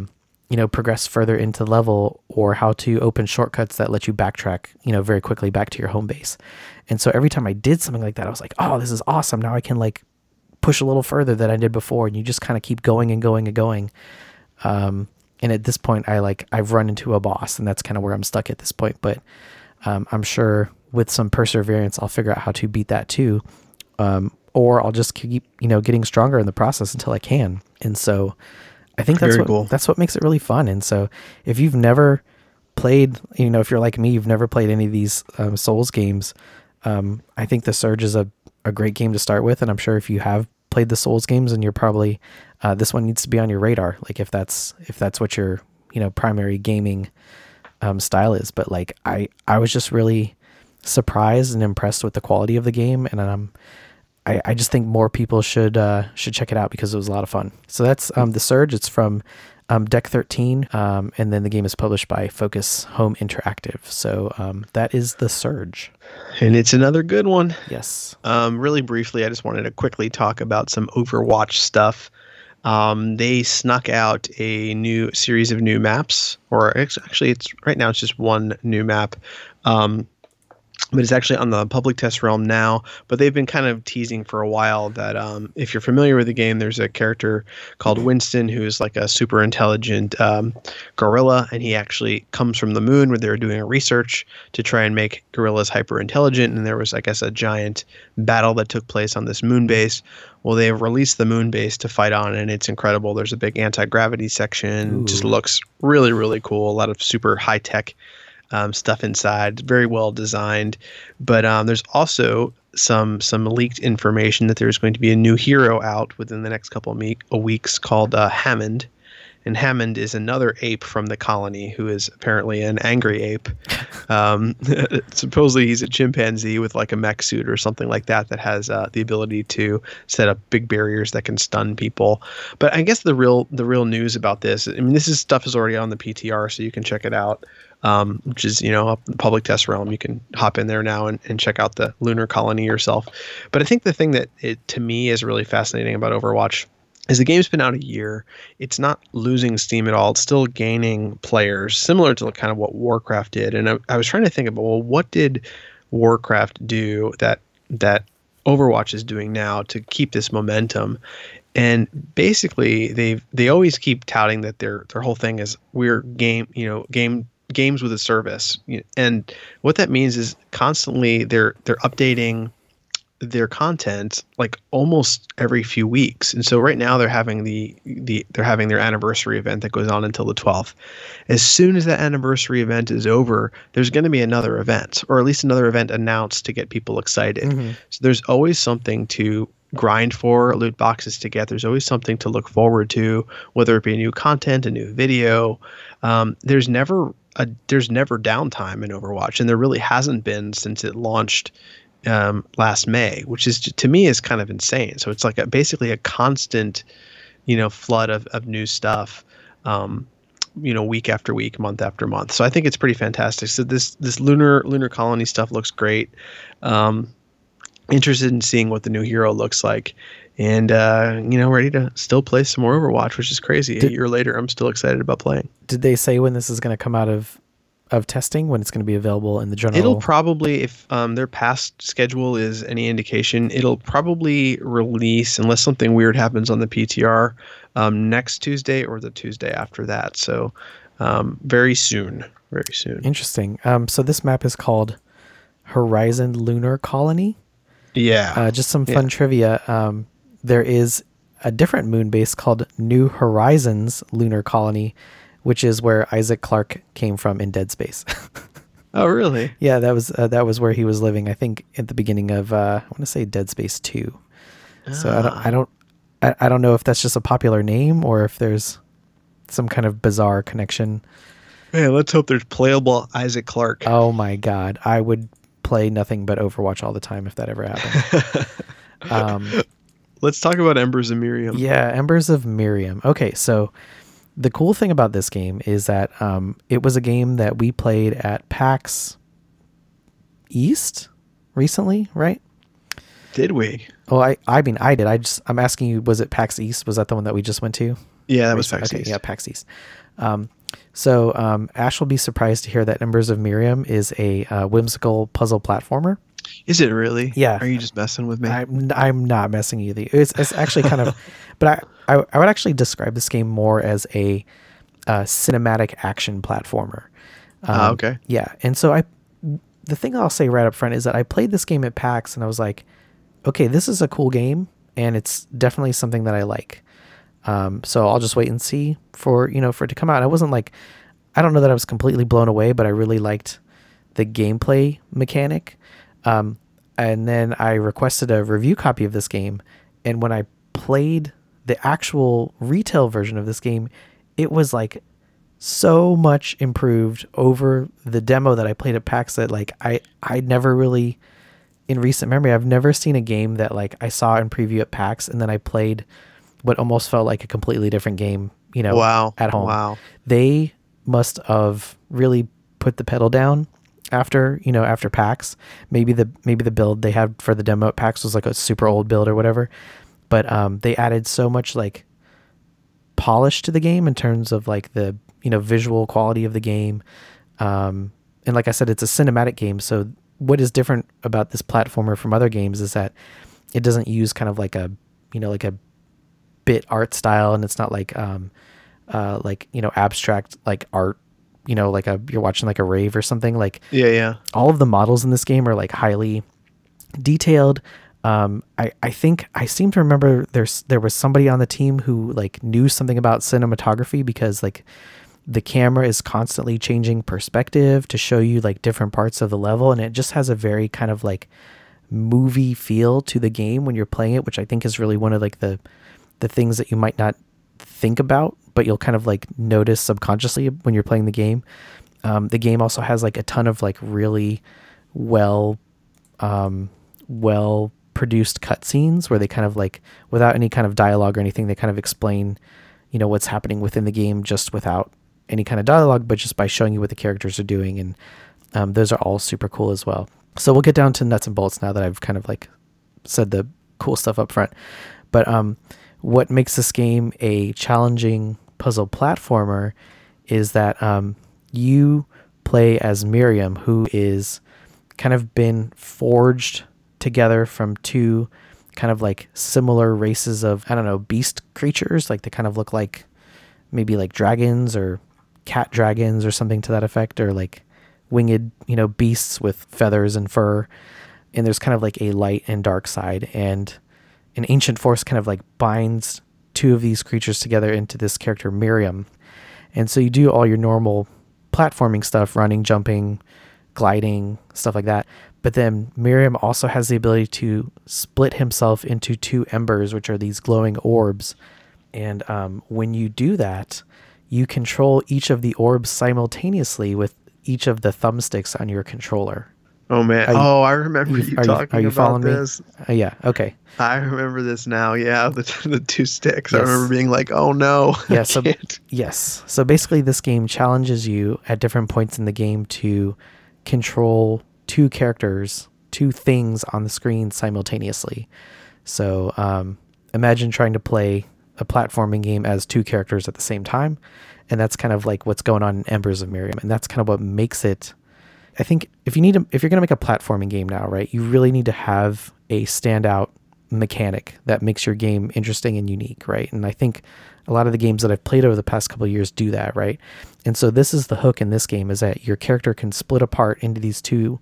progress further into the level, or how to open shortcuts that let you backtrack, very quickly back to your home base. And so every time I did something like that, I was like, oh, this is awesome. Now I can like push a little further than I did before. And you just kind of keep going and going and going. And at this point I've run into a boss, and that's kind of where I'm stuck at this point. But I'm sure with some perseverance, I'll figure out how to beat that too. Or I'll just keep, getting stronger in the process until I can. And so I think that's what makes it really fun. And so if you've never played, if you're like me, you've never played any of these Souls games, I think The Surge is a great game to start with. And I'm sure if you have played the Souls games, and you're probably, this one needs to be on your radar. Like if that's what your, primary gaming style is. But like, I was just really surprised and impressed with the quality of the game. And I just think more people should check it out because it was a lot of fun. So that's The Surge. It's from Deck 13, and then the game is published by Focus Home Interactive. So that is The Surge. And it's another good one. Yes. Really briefly, I just wanted to quickly talk about some Overwatch stuff. They snuck out a new series of new maps, or actually it's right now it's just one new map. But it's actually on the public test realm now. But they've been kind of teasing for a while that if you're familiar with the game, there's a character called Winston who is like a super intelligent gorilla, and he actually comes from the moon where they were doing a research to try and make gorillas hyper intelligent. And there was, I guess, a giant battle that took place on this moon base. Well, they've released the moon base to fight on, and it's incredible. There's a big anti-gravity section. Just looks really, really cool. A lot of super high-tech stuff inside, very well designed. But there's also some leaked information that there's going to be a new hero out within the next couple of weeks called Hammond. And Hammond is another ape from the colony who is apparently an angry ape. Supposedly he's a chimpanzee with like a mech suit or something like that has the ability to set up big barriers that can stun people. But I guess the real news about this, I mean, this stuff is already on the PTR, so you can check it out. Which is, up in the public test realm. You can hop in there now and check out the lunar colony yourself. But I think the thing that to me is really fascinating about Overwatch is the game's been out a year. It's not losing steam at all. It's still gaining players, similar to kind of what Warcraft did. And I was trying to think about, well, what did Warcraft do that Overwatch is doing now to keep this momentum? And basically, they always keep touting that their whole thing is we're games with a service. And what that means is constantly they're updating their content like almost every few weeks. And so right now they're having they're having their anniversary event that goes on until the 12th. As soon as that anniversary event is over, there's going to be another event, or at least another event announced to get people excited. Mm-hmm. So there's always something to grind for, loot boxes to get. There's always something to look forward to, whether it be new content, a new video. There's never downtime in Overwatch, and there really hasn't been since it launched last May, which is, to me, is kind of insane. So it's like basically a constant, flood of new stuff, week after week, month after month. So I think it's pretty fantastic. So this lunar colony stuff looks great. Interested in seeing what the new hero looks like, and ready to still play some more Overwatch, which is crazy. A year later, I'm still excited about playing. Did they say when this is going to come out of testing, when it's going to be available in the general? It'll probably, if their past schedule is any indication, it'll probably release, unless something weird happens on the PTR, next Tuesday or the Tuesday after that. So very soon. Interesting. So this map is called Horizon Lunar Colony. Yeah. Just some fun trivia. There is a different moon base called New Horizons Lunar Colony, which is where Isaac Clarke came from in Dead Space. Oh, really? Yeah, that was where he was living, I think, at the beginning of I want to say Dead Space 2. So I don't know if that's just a popular name or if there's some kind of bizarre connection. Man, let's hope there's playable Isaac Clarke. Oh my God, I would play nothing but Overwatch all the time if that ever happened. Let's talk about Embers of Miriam. Yeah, Embers of Miriam. Okay, so the cool thing about this game is that it was a game that we played at PAX East recently, right? Did we? Well, I mean, I did. I'm asking you, was it PAX East? Was that the one that we just went to? Yeah, that was Okay, PAX East. yeah, PAX East. So Ash will be surprised to hear that Embers of Miriam is a whimsical puzzle platformer. Is it really? Yeah, Are you just messing with me? I'm not messing with you. It's actually kind of, but I would actually describe this game more as a cinematic action platformer. Okay. Yeah, and so the thing I'll say right up front is that I played this game at PAX and I was like, okay, this is a cool game and it's definitely something that I like. So I'll just wait and see for it to come out. And I wasn't like, I don't know that I was completely blown away, but I really liked the gameplay mechanic. And then I requested a review copy of this game. And when I played the actual retail version of this game, it was like so much improved over the demo that I played at PAX that like I never really, in recent memory, I've never seen a game that like I saw in preview at PAX and then I played what almost felt like a completely different game, Wow. at home. Wow. They must have really put the pedal down after PAX. Maybe the build they had for the demo at PAX was like a super old build or whatever. But they added so much like polish to the game in terms of like the visual quality of the game. And like I said, it's a cinematic game. So what is different about this platformer from other games is that it doesn't use kind of like a bit art style, and it's not like abstract like art, like you're watching like a rave or something. Like Yeah. all of the models in this game are like highly detailed. I think I seem to remember there was somebody on the team who like knew something about cinematography because like the camera is constantly changing perspective to show you like different parts of the level, and it just has a very kind of like movie feel to the game when you're playing it, which I think is really one of like the things that you might not think about, but you'll kind of like notice subconsciously when you're playing the game. The game also has like a ton of like really well produced cutscenes where they kind of like, without any kind of dialogue or anything, they kind of explain, what's happening within the game just without any kind of dialogue, but just by showing you what the characters are doing. And those are all super cool as well. So we'll get down to nuts and bolts now that I've kind of like said the cool stuff up front. But what makes this game a challenging puzzle platformer is that you play as Miriam, who is kind of been forged together from two kind of like similar races of, I don't know, beast creatures. Like they kind of look like maybe like dragons or cat dragons or something to that effect, or like winged, beasts with feathers and fur. And there's kind of like a light and dark side, and an ancient force kind of like binds two of these creatures together into this character Miriam. And so you do all your normal platforming stuff, running, jumping, gliding, stuff like that. But then Miriam also has the ability to split himself into two embers, which are these glowing orbs. And when you do that, you control each of the orbs simultaneously with each of the thumbsticks on your controller. Oh man! I remember you talking about following this. Me? Yeah. Okay. I remember this now. Yeah, the two sticks. Yes. I remember being like, "Oh no!" Yeah. So basically, this game challenges you at different points in the game to control two characters, two things on the screen simultaneously. So imagine trying to play a platforming game as two characters at the same time, and that's kind of like what's going on in Embers of Miriam, and that's kind of what makes it. I think if you're going to make a platforming game now, right, you really need to have a standout mechanic that makes your game interesting and unique, right? And I think a lot of the games that I've played over the past couple of years do that, right? And so this is the hook in this game, is that your character can split apart into these two,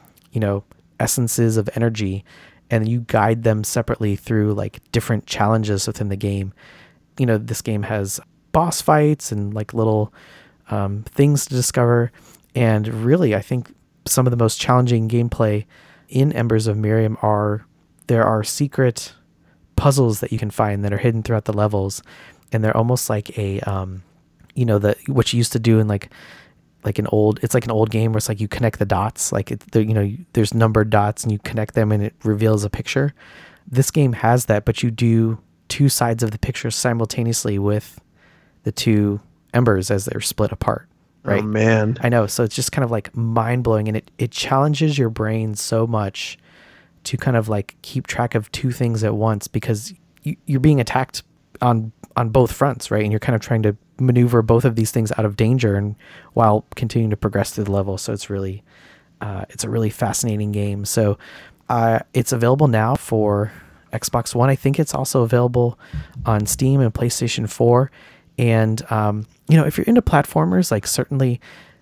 essences of energy, and you guide them separately through like different challenges within the game. This game has boss fights and like little things to discover. And really, I think some of the most challenging gameplay in Embers of Miriam there are secret puzzles that you can find that are hidden throughout the levels. And they're almost like a, what you used to do in it's like an old game where it's like you connect the dots, like there's numbered dots and you connect them and it reveals a picture. This game has that, but you do two sides of the picture simultaneously with the two embers as they're split apart. Right. Oh man. I know. So it's just kind of like mind blowing, and it challenges your brain so much to kind of like keep track of two things at once, because you're being attacked on on both fronts, right? And you're kind of trying to maneuver both of these things out of danger and while continuing to progress through the level. So it's really, it's a really fascinating game. So it's available now for Xbox One. I think it's also available on Steam and PlayStation 4. And, if you're into platformers, like certainly,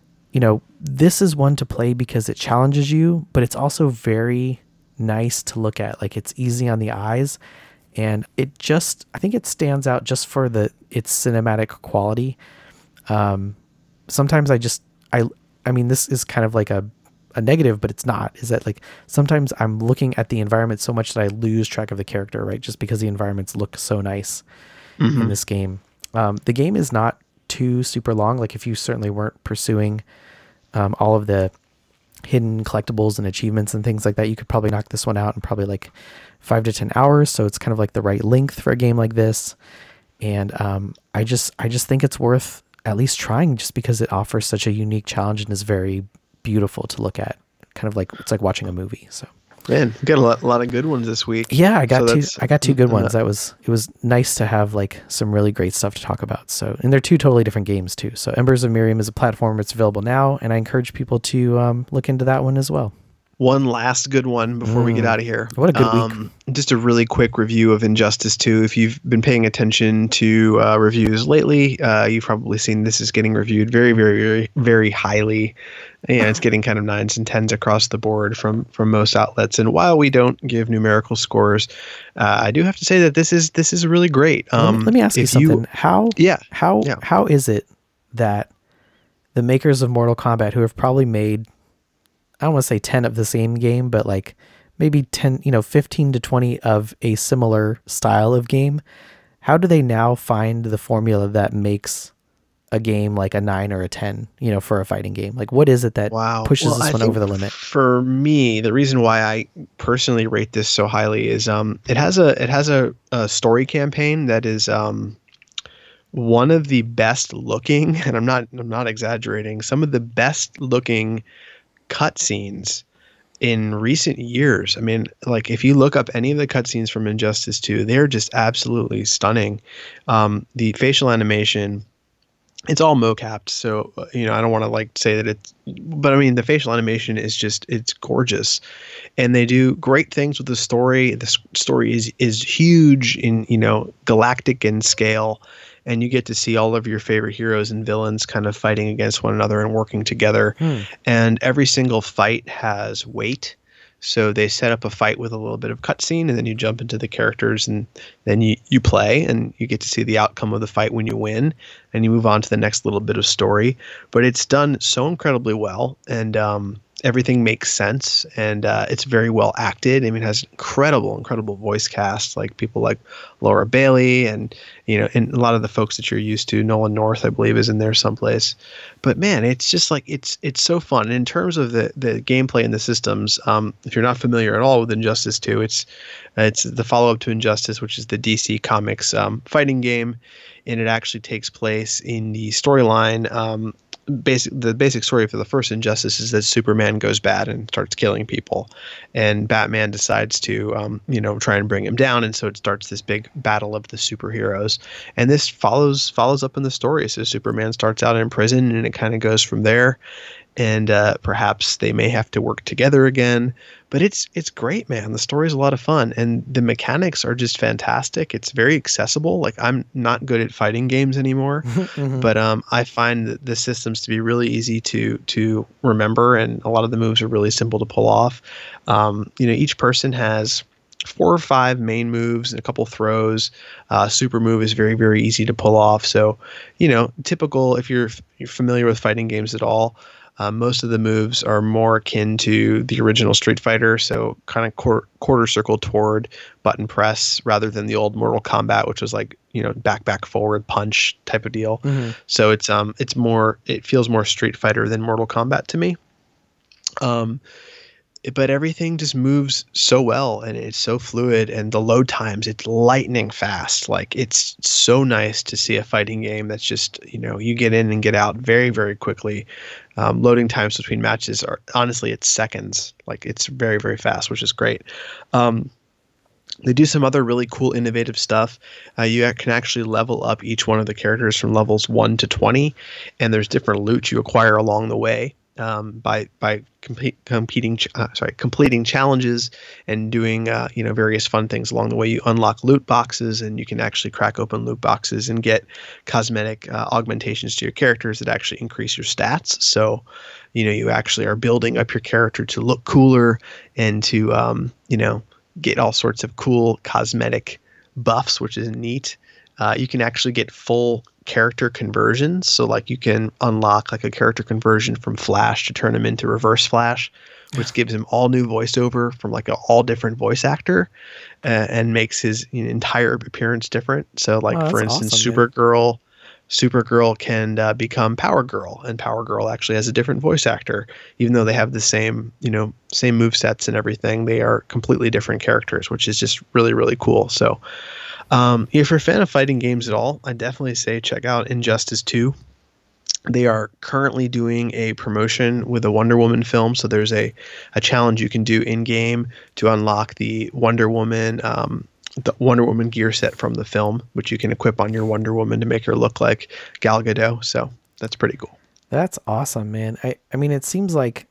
this is one to play because it challenges you, but it's also very nice to look at. Like it's easy on the eyes, and I think it stands out just for its cinematic quality. Sometimes I mean, this is kind of like a negative, but it's not, is that like sometimes I'm looking at the environment so much that I lose track of the character, right? Just because the environments look so nice in this game. The game is not too super long. Like if you certainly weren't pursuing all of the hidden collectibles and achievements and things like that, you could probably knock this one out in probably like 5 to 10 hours. So it's kind of like the right length for a game like this. And I just think it's worth at least trying, just because it offers such a unique challenge and is very beautiful to look at. Kind of like, it's like watching a movie. So man, we got a lot of good ones this week. Yeah, I got two good ones. It was nice to have like some really great stuff to talk about. So, and they're two totally different games too. So Embers of Miriam is a platform. It's available now, and I encourage people to look into that one as well. One last good one before we get out of here. What a good week. Just a really quick review of Injustice 2. If you've been paying attention to reviews lately, you've probably seen this is getting reviewed very, very, very, very highly. And it's getting kind of 9s and 10s across the board from most outlets. And while we don't give numerical scores, I do have to say that this is really great. Let me ask you something. How is it that the makers of Mortal Kombat, who have probably made, I don't want to say 10 of the same game, but like maybe 10, 15 to 20 of a similar style of game, how do they now find the formula that makes a game like a 9 or a 10, for a fighting game? Like what is it that pushes this one over the limit? For me, the reason why I personally rate this so highly is it has a story campaign that is one of the best looking, and I'm not exaggerating, some of the best looking cutscenes in recent years. I mean, like if you look up any of the cutscenes from Injustice 2, they're just absolutely stunning. The facial animation, it's all mocapped, so I don't want to like say that it's, but I mean the facial animation is just, it's gorgeous, and they do great things with the story. The story is huge in galactic in scale, and you get to see all of your favorite heroes and villains kind of fighting against one another and working together. And every single fight has weight. So they set up a fight with a little bit of cutscene, and then you jump into the characters, and then you play, and you get to see the outcome of the fight when you win, and you move on to the next little bit of story. But it's done so incredibly well, and everything makes sense, and it's very well acted. I mean, it has incredible voice cast, like people like Laura Bailey and and a lot of the folks that you're used to. Nolan North, I believe, is in there someplace. But man, it's just like it's so fun. And in terms of the gameplay and the systems, if you're not familiar at all with Injustice 2, it's the follow-up to Injustice, which is the DC Comics fighting game, and it actually takes place in the storyline. The basic story for the first Injustice is that Superman goes bad and starts killing people, and Batman decides to try and bring him down, and so it starts this big battle of the superheroes. And this follows up in the story. So Superman starts out in prison, and it kind of goes from there, and perhaps they may have to work together again. But it's great, man. The story is a lot of fun, and the mechanics are just fantastic. It's very accessible. Like, I'm not good at fighting games anymore, but I find the systems to be really easy to remember, and a lot of the moves are really simple to pull off. Each person has 4 or 5 main moves and a couple throws. Super move is very, very easy to pull off. So, typical, if you're familiar with fighting games at all, most of the moves are more akin to the original Street Fighter, so kind of quarter circle toward button press, rather than the old Mortal Kombat, which was like back forward punch type of deal. So it feels more Street Fighter than Mortal Kombat to me. But everything just moves so well, and it's so fluid, and the load times, it's lightning fast. Like, it's so nice to see a fighting game that's just, you get in and get out very, very quickly. Loading times between matches are, honestly, it's seconds. Like, it's very, very fast, which is great. They do some other really cool, innovative stuff. You can actually level up each one of the characters from levels 1 to 20, and there's different loot you acquire along the way by completing challenges and doing various fun things along the way. You unlock loot boxes, and you can actually crack open loot boxes and get cosmetic augmentations to your characters that actually increase your stats. So, you actually are building up your character to look cooler and to get all sorts of cool cosmetic buffs, which is neat. You can actually get full character conversions. So like you can unlock like a character conversion from Flash to turn him into Reverse Flash, which gives him all new voiceover from like all different voice actor and makes his entire appearance different. So like, for instance, awesome, Supergirl can become Power Girl, and Power Girl actually has a different voice actor. Even though they have the same movesets and everything, they are completely different characters, which is just really, really cool. So if you're a fan of fighting games at all, I definitely say check out Injustice 2. They are currently doing a promotion with a Wonder Woman film. So there's a challenge you can do in-game to unlock the Wonder Woman gear set from the film, which you can equip on your Wonder Woman to make her look like Gal Gadot. So that's pretty cool. That's awesome, man. I mean, it seems like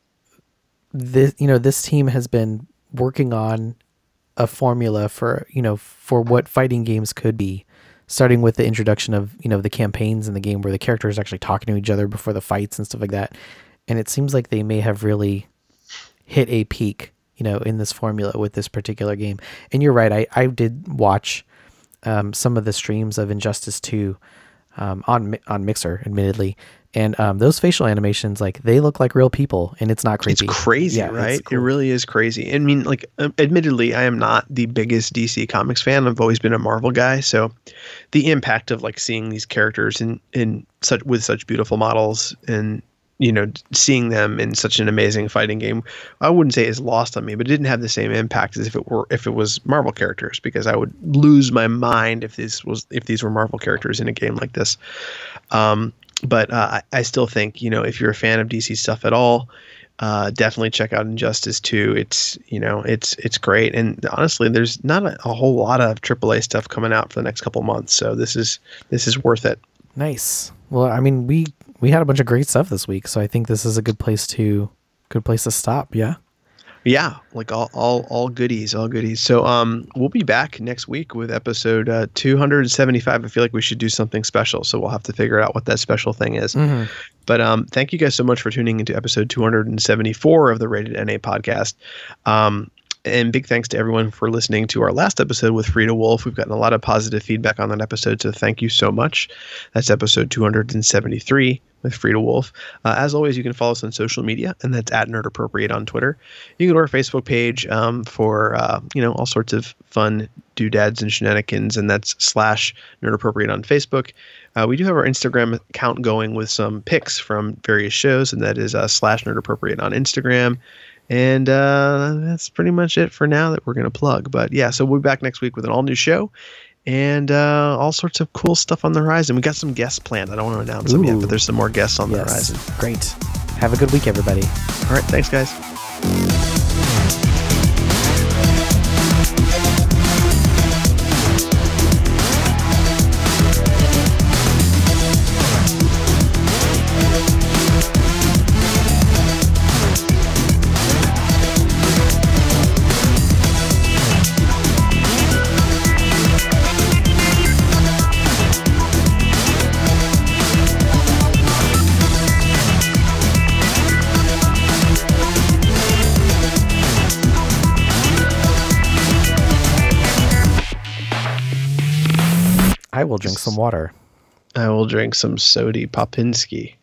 this team has been working on a formula for what fighting games could be, starting with the introduction of, the campaigns in the game where the characters are actually talking to each other before the fights and stuff like that. And it seems like they may have really hit a peak, in this formula with this particular game. And you're right. I did watch some of the streams of Injustice 2 on Mixer, admittedly. And those facial animations, like, they look like real people, and it's not creepy. It's crazy, right? It's cool. It really is crazy. I mean, like, admittedly, I am not the biggest DC Comics fan. I've always been a Marvel guy. So the impact of like seeing these characters with such beautiful models and seeing them in such an amazing fighting game, I wouldn't say is lost on me, but it didn't have the same impact as if it was Marvel characters, because I would lose my mind if these were Marvel characters in a game like this. But I still think, if you're a fan of DC stuff at all, definitely check out Injustice 2. It's great. And honestly, there's not a whole lot of AAA stuff coming out for the next couple months. So this is worth it. Nice. Well, I mean, we had a bunch of great stuff this week, so I think this is a good place to stop. Yeah. Yeah, like all goodies, all goodies. So we'll be back next week with episode 275. I feel like we should do something special, so we'll have to figure out what that special thing is. Mm-hmm. But thank you guys so much for tuning into episode 274 of the Rated NA podcast. And big thanks to everyone for listening to our last episode with Frida Wolf. We've gotten a lot of positive feedback on that episode, so thank you so much. That's episode 273 with Frida Wolf. As always, you can follow us on social media, and that's @NerdAppropriate on Twitter. You can go to our Facebook page for all sorts of fun doodads and shenanigans, and that's /NerdAppropriate on Facebook. We do have our Instagram account going with some pics from various shows, and that is /NerdAppropriate on Instagram. And that's pretty much it for now that we're going to plug. But yeah, so we'll be back next week with an all new show and all sorts of cool stuff on the horizon. We got some guests planned. I don't want to announce them yet, but there's some more guests on the horizon. Great. Have a good week, everybody. All right. Thanks, guys. I will drink some water. I will drink some Sody Popinski.